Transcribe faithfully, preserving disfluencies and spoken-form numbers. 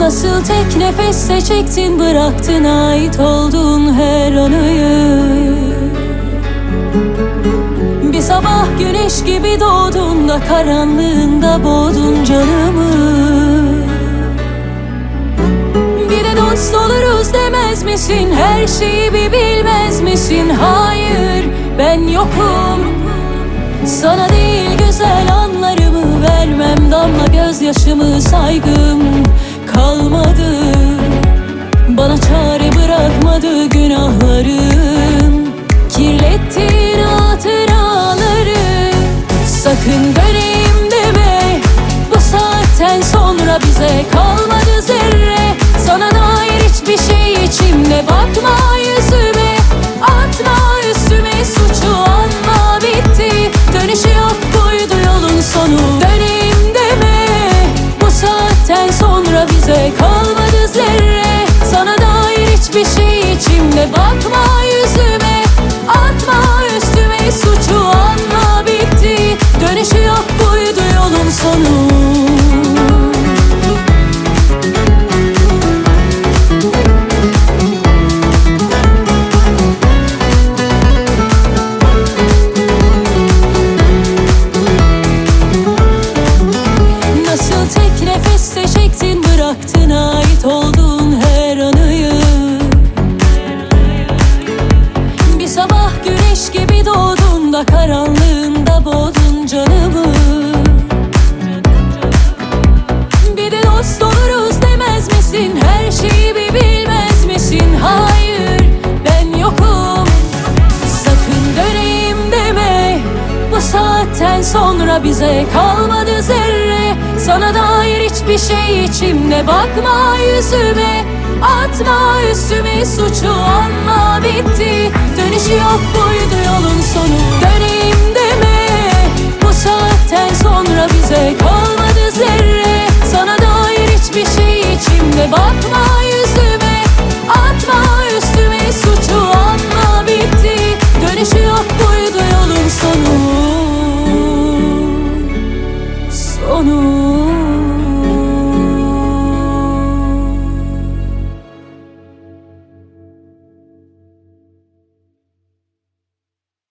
Nasıl tek nefeste çektin bıraktın ait olduğun her anıyı. Bir sabah güneş gibi doğdun da karanlığında boğdun canımı. Bir de dost oluruz demez misin? Her şeyi bir bilmez misin? Hayır, ben yokum. Sana değil güzel anlarımı vermem, damla gözyaşımı saygım kalmadı. Bana çare bırakmadı günahlarım, kirlettin hatıraları. Sakın döneyim deme, bu saatten sonra bize kalmadı zerre. Sana dair hiçbir şey içimde, bakma yüzüme, atma üstüme suçu, anla bitti. Dönüşü yok, buydu yolun sonu. Döneyim deme, bu saatten sonra bize kalmadı zerre. Sana dair hiçbir şey içimde, bakma yüzüme, atma üstüme suçu, anla bitti. Dönüşü yok, buydu yolun sonu. Çektin bıraktın ait olduğun her anıyı. Bir sabah güneş gibi doğdun da karanlığında boğdun canımı. Bir de dost oluruz demez misin? Her şeyi bir bilmez misin? Hayır, ben yokum. Sakın döneyim deme, bu saatten sonra bize kalmadı zerre. Sana dair hiçbir şey içimde, bakma yüzüme, atma üstüme suçu, anla bitti. Dönüşü yok, buydu yolun sonu. Döneyim deme, bu saatten sonra bize kalmadı zerre. Sana dair hiçbir şey içimde, bakma yüzüme, atma üstüme suçu, anla bitti. Dönüşü yok, buydu yolun sonu. Sonu.